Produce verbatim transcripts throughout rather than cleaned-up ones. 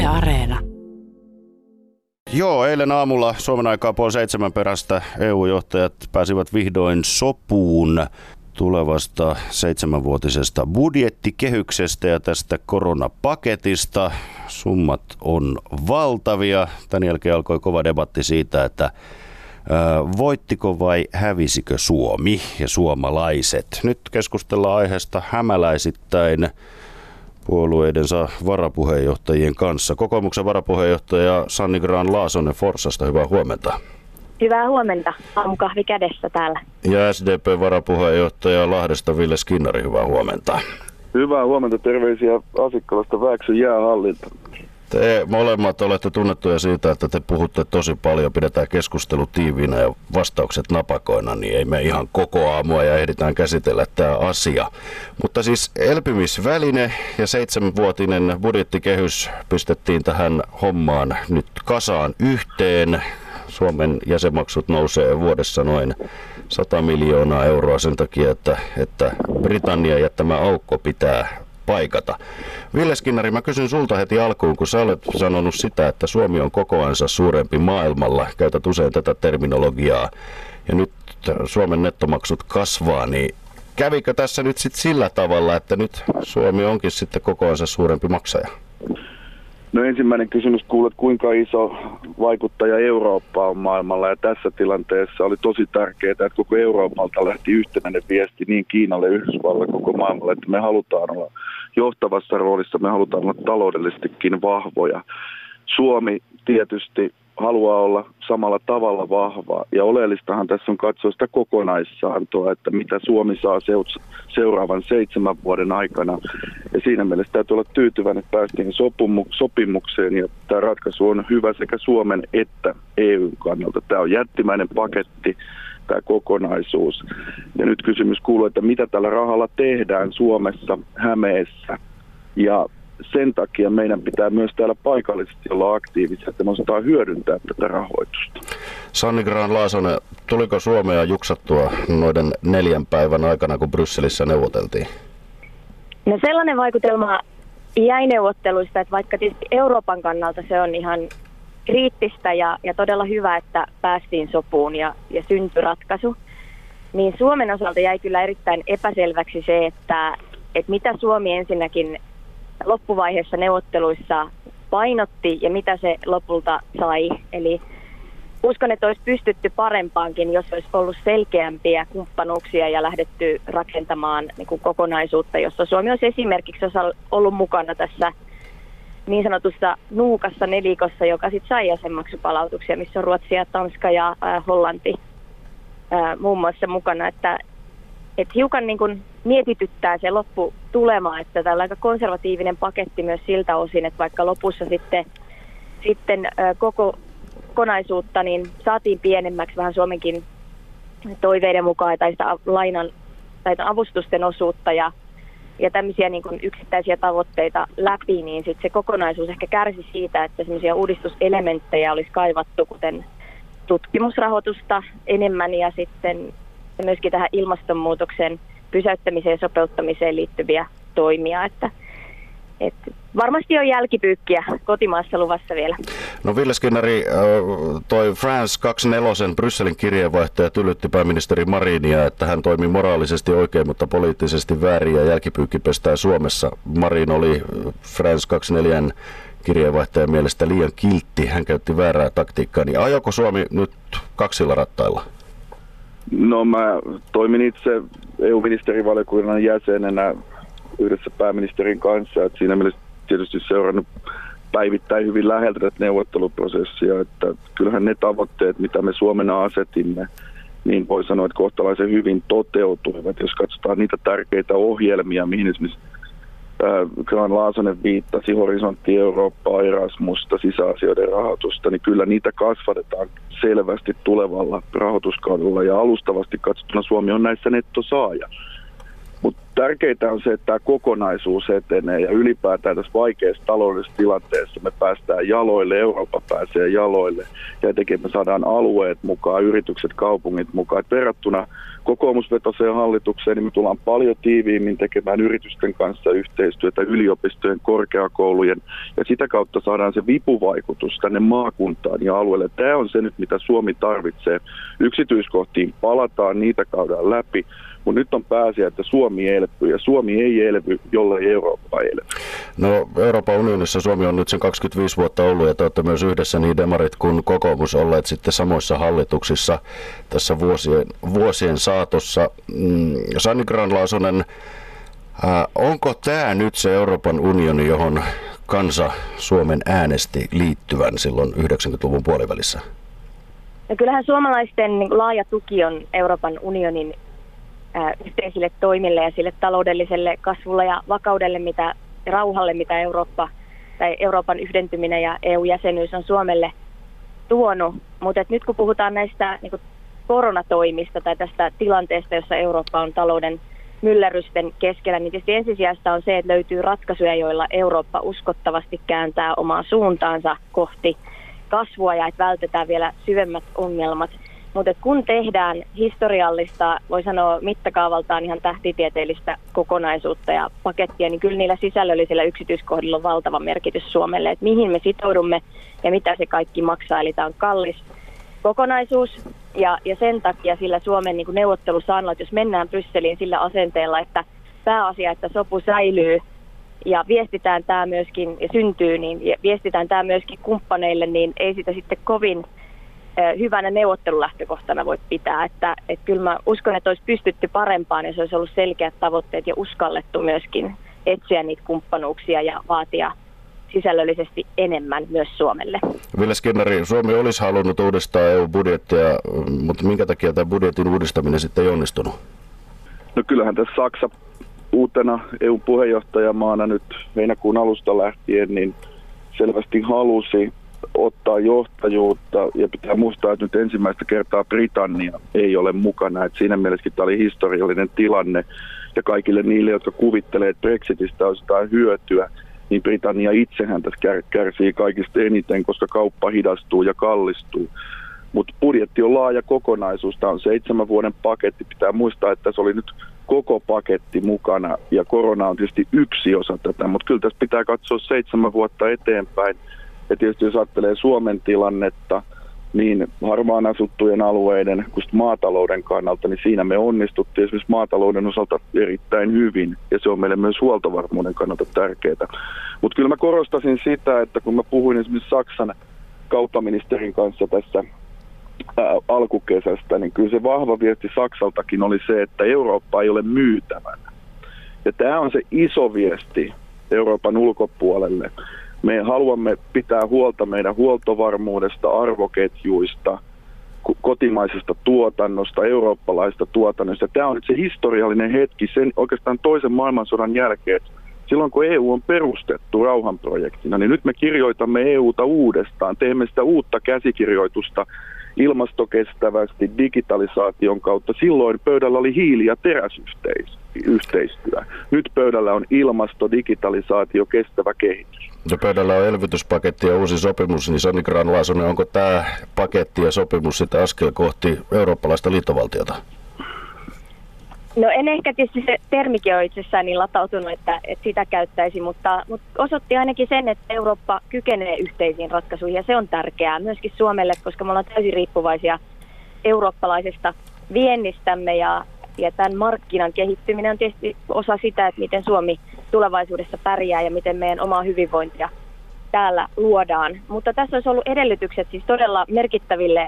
Yle Areena. Joo, eilen aamulla Suomen aikaa puoli seitsemän perästä E U-johtajat pääsivät vihdoin sopuun tulevasta seitsemänvuotisesta budjettikehyksestä ja tästä koronapaketista. Summat on valtavia. Tän jälkeen alkoi kova debatti siitä, että ää, voittiko vai hävisikö Suomi ja suomalaiset. Nyt keskustellaan aiheesta hämäläisittäin puolueidensa varapuheenjohtajien kanssa. Kokoomuksen varapuheenjohtaja Sanni Grahn-Laasonen Forssasta, hyvää huomenta. Hyvää huomenta. Aamukahvi kädessä täällä. Ja S D P-varapuheenjohtaja Lahdesta Ville Skinnari, hyvää huomenta. Hyvää huomenta, terveisiä Asikkalasta Vääksyn jäähallilta. Te molemmat olette tunnettuja siitä, että te puhutte tosi paljon, pidetään keskustelu tiiviinä ja vastaukset napakoina, niin ei me ihan koko aamua ja ehditään käsitellä tämä asia. Mutta siis elpymisväline ja seitsemänvuotinen budjettikehys pistettiin tähän hommaan nyt kasaan yhteen. Suomen jäsenmaksut nousee vuodessa noin sata miljoonaa euroa sen takia, että, että Britannia ja tämä aukko pitää paikata. Ville Skinnari, mä kysyn sulta heti alkuun, kun sä olet sanonut sitä, että Suomi on kokoansa suurempi maailmalla. Käytät usein tätä terminologiaa ja nyt Suomen nettomaksut kasvaa, niin kävikö tässä nyt sitten sillä tavalla, että nyt Suomi onkin sitten kokoansa suurempi maksaja? No ensimmäinen kysymys kuuluu, että kuinka iso vaikuttaja Eurooppa on maailmalla, ja tässä tilanteessa oli tosi tärkeää, että koko Euroopalta lähti yhtenäinen viesti niin Kiinalle, Yhdysvallalle, koko maailmalle, että me halutaan olla johtavassa roolissa, me halutaan olla taloudellisestikin vahvoja. Suomi tietysti haluaa olla samalla tavalla vahva, ja oleellistahan tässä on katsoa sitä kokonaissaantoa, että mitä Suomi saa seuraavan seitsemän vuoden aikana. Ja siinä mielessä täytyy olla tyytyväinen, että päästiin sopimukseen, ja tämä ratkaisu on hyvä sekä Suomen että E U:n kannalta. Tämä on jättimäinen paketti, tämä kokonaisuus. Ja nyt kysymys kuuluu, että mitä tällä rahalla tehdään Suomessa, Hämeessä, ja sen takia meidän pitää myös täällä paikallisesti olla aktiivisia, että me osataan hyödyntää tätä rahoitusta. Sanni Grahn-Laasonen, tuliko Suomea juksattua noiden neljän päivän aikana, kun Brysselissä neuvoteltiin? No sellainen vaikutelma jäi neuvotteluista, että vaikka tietysti Euroopan kannalta se on ihan kriittistä ja, ja todella hyvä, että päästiin sopuun ja, ja syntyi ratkaisu, niin Suomen osalta jäi kyllä erittäin epäselväksi se, että, että mitä Suomi ensinnäkin loppuvaiheessa neuvotteluissa painotti ja mitä se lopulta sai. Eli uskon, että olisi pystytty parempaankin, jos olisi ollut selkeämpiä kumppanuuksia ja lähdetty rakentamaan niin kuin kokonaisuutta, jossa Suomi olisi esimerkiksi ollut mukana tässä niin sanotussa nuukassa nelikossa, joka sitten sai jäsenmaksupalautuksia, missä on Ruotsi ja Tanska ja äh, Hollanti äh, muun muassa mukana. Että Et hiukan niin kuin mietityttää se lopputulema, että tällä on aika konservatiivinen paketti myös siltä osin, että vaikka lopussa sitten, sitten koko kokonaisuutta niin saatiin pienemmäksi vähän Suomenkin toiveiden mukaan tai sitä lainan tai avustusten osuutta ja, ja tämmöisiä niin kuin yksittäisiä tavoitteita läpi, niin sitten se kokonaisuus ehkä kärsi siitä, että semmoisia uudistuselementtejä olisi kaivattu, kuten tutkimusrahoitusta enemmän ja sitten ja myöskin tähän ilmastonmuutoksen pysäyttämiseen ja sopeuttamiseen liittyviä toimia, että, että varmasti on jälkipyykkiä kotimaassa luvassa vielä. No Ville Skinnari, toi France kaksikymmentäneljä Brysselin kirjeenvaihtaja tylytti pääministeri Marinia, että hän toimi moraalisesti oikein, mutta poliittisesti väärin ja jälkipyykki pestää Suomessa. Marin oli France kaksikymmentäneljä kirjeenvaihtajan mielestä liian kiltti, hän käytti väärää taktiikkaa, niin ajoko Suomi nyt kaksilla rattailla? No mä toimin itse E U-ministerivaliokunnan jäsenenä yhdessä pääministerin kanssa, että siinä mielessä tietysti seurannut päivittäin hyvin läheltä tätä neuvotteluprosessia, että kyllähän ne tavoitteet, mitä me Suomena asetimme, niin voi sanoa, että kohtalaisen hyvin toteutuivat. Jos katsotaan niitä tärkeitä ohjelmia, mihin esimerkiksi Grahn-Laasonen viittasi, Horisontti Eurooppaa, Erasmusta, sisäasioiden rahoitusta, niin kyllä niitä kasvatetaan selvästi tulevalla rahoituskaudella ja alustavasti katsottuna Suomi on näissä nettosaaja. Mutta tärkeintä on se, että tämä kokonaisuus etenee ja ylipäätään tässä vaikeassa taloudellisessa tilanteessa me päästään jaloille, Eurooppa pääsee jaloille ja etenkin me saadaan alueet mukaan, yritykset, kaupungit mukaan. Et verrattuna kokoomusvetoiseen hallitukseen, niin me tullaan paljon tiiviimmin tekemään yritysten kanssa yhteistyötä, yliopistojen, korkeakoulujen ja sitä kautta saadaan se vipuvaikutus tänne maakuntaan ja alueelle. Tämä on se nyt, mitä Suomi tarvitsee. Yksityiskohtiin palataan, niitä käydään läpi. Mutta nyt on pääasia, että Suomi elpyy ja Suomi ei elpy, jollei Eurooppa elpy. No Euroopan unionissa Suomi on nyt sen kaksikymmentäviisi vuotta ollut ja te olette myös yhdessä niin demarit kuin kokoomus olleet sitten samoissa hallituksissa tässä vuosien, vuosien saatossa. Mm, Sanni Grahn-Laasonen, äh, onko tämä nyt se Euroopan unioni, johon kansa Suomen äänesti liittyvän silloin yhdeksänkymmentäluvun puolivälissä? No kyllähän suomalaisten niin laaja tuki on Euroopan unionin yhteisille toimille ja sille taloudelliselle kasvulle ja vakaudelle, mitä rauhalle, mitä Eurooppa tai Euroopan yhdentyminen ja E U-jäsenyys on Suomelle tuonut. Mutta nyt kun puhutaan näistä niin kuin koronatoimista tai tästä tilanteesta, jossa Eurooppa on talouden myllerrysten keskellä, niin tietysti ensisijaista on se, että löytyy ratkaisuja, joilla Eurooppa uskottavasti kääntää omaa suuntaansa kohti kasvua ja että vältetään vielä syvemmät ongelmat. Mutta kun tehdään historiallista, voi sanoa mittakaavaltaan ihan tähtitieteellistä kokonaisuutta ja pakettia, niin kyllä niillä sisällöllisillä yksityiskohdilla on valtava merkitys Suomelle, että mihin me sitoudumme ja mitä se kaikki maksaa. Eli tämä on kallis kokonaisuus ja, ja sen takia sillä Suomen niin kuin neuvottelusaannolla, että jos mennään Brysseliin sillä asenteella, että pääasia, että sopu säilyy ja viestitään tämä myöskin ja syntyy, niin viestitään tämä myöskin kumppaneille, niin ei sitä sitten kovin hyvänä neuvottelulähtökohtana voi pitää, että, että kyllä mä uskon, että olisi pystytty parempaan, jos olisi ollut selkeät tavoitteet ja uskallettu myöskin etsiä niitä kumppanuuksia ja vaatia sisällöllisesti enemmän myös Suomelle. Ville Skinnari, Suomi olisi halunnut uudistaa E U-budjettia, mutta minkä takia tämä budjetin uudistaminen sitten ei onnistunut? No kyllähän tässä Saksa uutena E U-puheenjohtajamaana nyt heinäkuun alusta lähtien niin selvästi halusi ottaa johtajuutta ja pitää muistaa, että nyt ensimmäistä kertaa Britannia ei ole mukana. Että siinä mielessä tämä oli historiallinen tilanne ja kaikille niille, jotka kuvittelee, että Brexitistä olisi jotain hyötyä, niin Britannia itsehän tässä kärsii kaikista eniten, koska kauppa hidastuu ja kallistuu. Mutta budjetti on laaja kokonaisuus. Tämä on seitsemän vuoden paketti. Pitää muistaa, että tässä oli nyt koko paketti mukana ja korona on tietysti yksi osa tätä, mutta kyllä tässä pitää katsoa seitsemän vuotta eteenpäin. Ja tietysti jos ajattelee Suomen tilannetta, niin harvaan asuttujen alueiden, kun maatalouden kannalta, niin siinä me onnistuttiin esimerkiksi maatalouden osalta erittäin hyvin. Ja se on meille myös huoltovarmuuden kannalta tärkeää. Mutta kyllä mä korostasin sitä, että kun mä puhuin esimerkiksi Saksan kauppaministerin kanssa tässä ää, alkukesästä, niin kyllä se vahva viesti Saksaltakin oli se, että Eurooppa ei ole myytävänä. Ja tämä on se iso viesti Euroopan ulkopuolelle. Me haluamme pitää huolta meidän huoltovarmuudesta, arvoketjuista, kotimaisesta tuotannosta, eurooppalaisesta tuotannosta. Tämä on nyt se historiallinen hetki sen oikeastaan toisen maailmansodan jälkeen. Silloin kun E U on perustettu rauhanprojektina, niin nyt me kirjoitamme E Uta uudestaan. Teemme sitä uutta käsikirjoitusta ilmastokestävästi digitalisaation kautta. Silloin pöydällä oli hiili- ja teräsyhteistyö. Nyt pöydällä on ilmasto, digitalisaatio, kestävä kehitys. Ja pöydällä on elvytyspaketti ja uusi sopimus, niin Sanni Grahn-Laasonen, onko tämä paketti ja sopimus sitä askel kohti eurooppalaista liittovaltiota? No en ehkä tietysti se termikin ole itsessään niin latautunut, että, että sitä käyttäisi, mutta, mutta osoitti ainakin sen, että Eurooppa kykenee yhteisiin ratkaisuihin ja se on tärkeää myöskin Suomelle, koska me ollaan täysin riippuvaisia eurooppalaisesta viennistämme ja, ja tämän markkinan kehittyminen on tietysti osa sitä, että miten Suomi tulevaisuudessa pärjää ja miten meidän omaa hyvinvointia täällä luodaan. Mutta tässä olisi ollut edellytykset siis todella merkittäville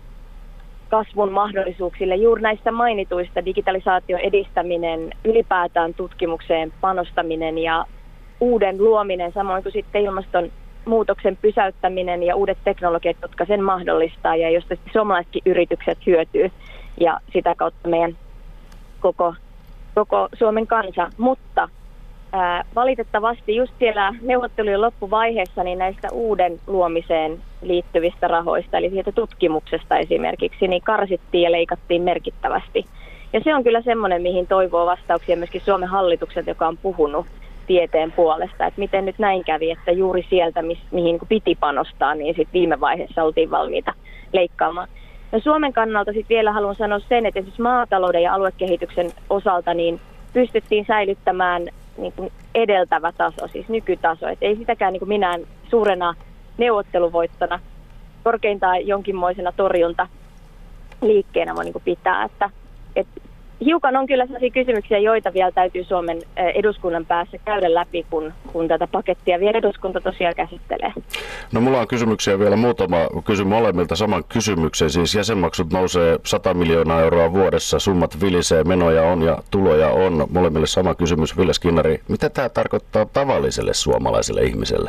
kasvun mahdollisuuksille juuri näistä mainituista digitalisaation edistäminen, ylipäätään tutkimukseen panostaminen ja uuden luominen, samoin kuin sitten ilmastonmuutoksen pysäyttäminen ja uudet teknologiat, jotka sen mahdollistaa ja josta suomalaisetkin yritykset hyötyy ja sitä kautta meidän koko, koko Suomen kansa. Mutta ää, valitettavasti just siellä neuvottelujen loppuvaiheessa niin näistä uuden luomiseen liittyvistä rahoista, eli siitä tutkimuksesta esimerkiksi, niin karsittiin ja leikattiin merkittävästi. Ja se on kyllä semmoinen, mihin toivoo vastauksia myöskin Suomen hallitukset, joka on puhunut tieteen puolesta, että miten nyt näin kävi, että juuri sieltä, mihin niin piti panostaa, niin sitten viime vaiheessa oltiin valmiita leikkaamaan. No Suomen kannalta sitten vielä haluan sanoa sen, että esimerkiksi maatalouden ja aluekehityksen osalta niin pystyttiin säilyttämään niin kuin edeltävä taso, siis nykytaso. Et ei sitäkään niin kuin minään suurena neuvotteluvoittona, korkeintaan jonkinmoisena torjunta liikkeenä voi niin kuin pitää. Että, et hiukan on kyllä sellaisia kysymyksiä, joita vielä täytyy Suomen eduskunnan päässä käydä läpi, kun, kun tätä pakettia vielä eduskunta tosiaan käsittelee. No mulla on kysymyksiä vielä muutama. Kysyn molemmilta saman kysymyksen. Siis jäsenmaksut nousee sata miljoonaa euroa vuodessa, summat vilisee, menoja on ja tuloja on. Molemmille sama kysymys, Ville Skinnari. Mitä tämä tarkoittaa tavalliselle suomalaiselle ihmiselle?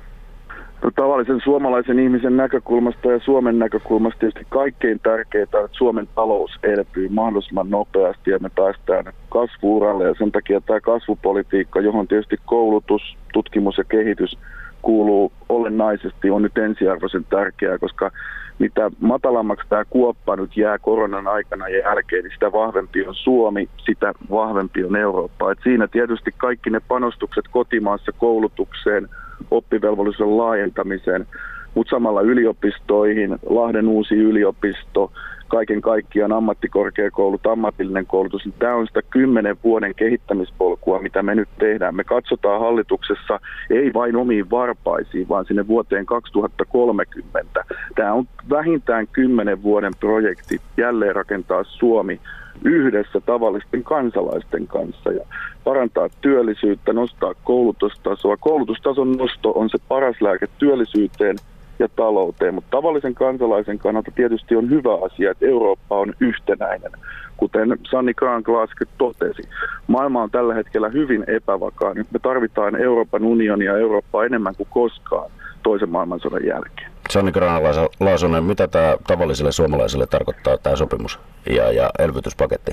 No, tavallisen suomalaisen ihmisen näkökulmasta ja Suomen näkökulmasta tietysti kaikkein tärkeintä on, että Suomen talous elpyy mahdollisimman nopeasti ja me päästään kasvu-uralle. Ja sen takia tämä kasvupolitiikka, johon tietysti koulutus, tutkimus ja kehitys kuuluu olennaisesti, on nyt ensiarvoisen tärkeää, koska mitä matalammaksi tämä kuoppa nyt jää koronan aikana ja jälkeen, niin sitä vahvempi on Suomi, sitä vahvempi on Eurooppa. Et siinä tietysti kaikki ne panostukset kotimaassa koulutukseen, oppivelvollisuuden laajentamiseen, mutta samalla yliopistoihin, Lahden uusi yliopisto, kaiken kaikkiaan ammattikorkeakoulut, ammatillinen koulutus, niin tämä on sitä kymmenen vuoden kehittämispolkua, mitä me nyt tehdään. Me katsotaan hallituksessa ei vain omiin varpaisiin, vaan sinne vuoteen kaksituhattakolmekymmentä. Tämä on vähintään kymmenen vuoden projekti jälleen rakentaa Suomi yhdessä tavallisten kansalaisten kanssa ja parantaa työllisyyttä, nostaa koulutustasoa. Koulutustason nosto on se paras lääke työllisyyteen ja talouteen, mutta tavallisen kansalaisen kannalta tietysti on hyvä asia, että Eurooppa on yhtenäinen. Kuten Sanni Grahn-Glasgow totesi, maailma on tällä hetkellä hyvin epävakaa. Nyt me tarvitaan Euroopan unionia ja Eurooppaa enemmän kuin koskaan toisen maailmansodan jälkeen. Sanni Grahn-Laasonen, mitä tämä tavalliselle suomalaiselle tarkoittaa tämä sopimus ja, ja elvytyspaketti?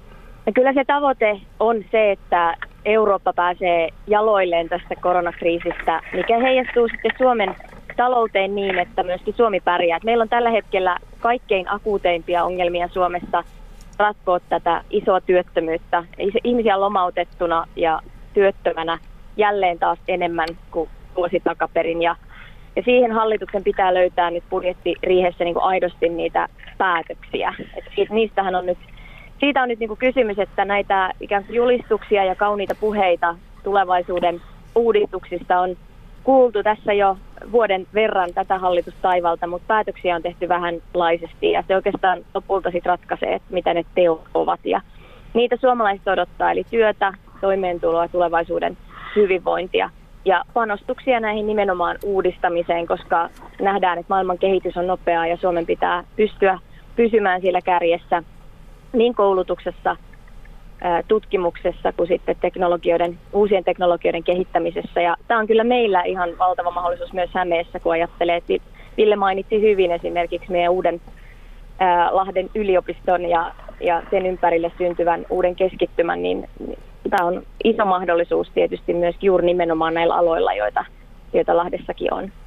Ja kyllä se tavoite on se, että Eurooppa pääsee jaloilleen tästä koronakriisistä, mikä heijastuu sitten Suomen talouteen niin, että myöskin Suomi pärjää. Meillä on tällä hetkellä kaikkein akuuteimpia ongelmia Suomessa ratkoa tätä isoa työttömyyttä. Ihmisiä on lomautettuna ja työttömänä jälleen taas enemmän kuin vuosi takaperin. Ja, ja siihen hallituksen pitää löytää nyt budjettiriihessä niin kuin aidosti niitä päätöksiä. Et niistähän on nyt, siitä on nyt niin kuin kysymys, että näitä ikään kuin julistuksia ja kauniita puheita tulevaisuuden uudistuksista on kuultu tässä jo vuoden verran tätä hallitustaivalta, mutta päätöksiä on tehty vähän laisesti ja se oikeastaan lopulta sitten ratkaisee, että mitä ne teot ovat. Ja niitä suomalaiset odottaa, eli työtä, toimeentuloa, tulevaisuuden hyvinvointia ja panostuksia näihin nimenomaan uudistamiseen, koska nähdään, että maailman kehitys on nopeaa ja Suomen pitää pystyä pysymään siellä kärjessä niin koulutuksessa, tutkimuksessa kuin sitten teknologioiden, uusien teknologioiden kehittämisessä. Ja tämä on kyllä meillä ihan valtava mahdollisuus myös Hämeessä, kun ajattelee, että Ville mainitsi hyvin esimerkiksi meidän uuden ää, Lahden yliopiston ja, ja sen ympärille syntyvän uuden keskittymän, niin, niin tämä on iso mahdollisuus tietysti myös juuri nimenomaan näillä aloilla, joita, joita Lahdessakin on.